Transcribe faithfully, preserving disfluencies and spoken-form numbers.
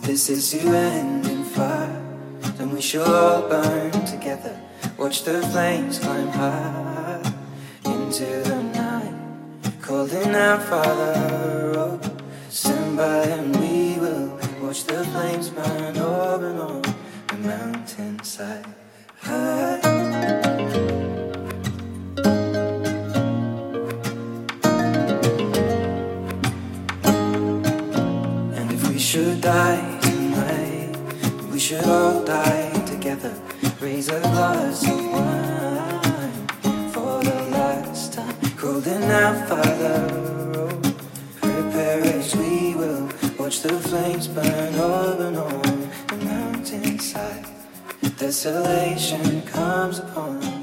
this is to end in fire. Then we shall all burn together. Watch the flames climb high into the night, calling out, Father, oh, stand by and we will watch the flames burn over and on the mountainside. High. And if we should die tonight, we should all die together. Raise a glass of wine for the last time, calling out, Father, oh, prepare as we will watch the flames burn over and on the mountainside. Desolation comes upon us.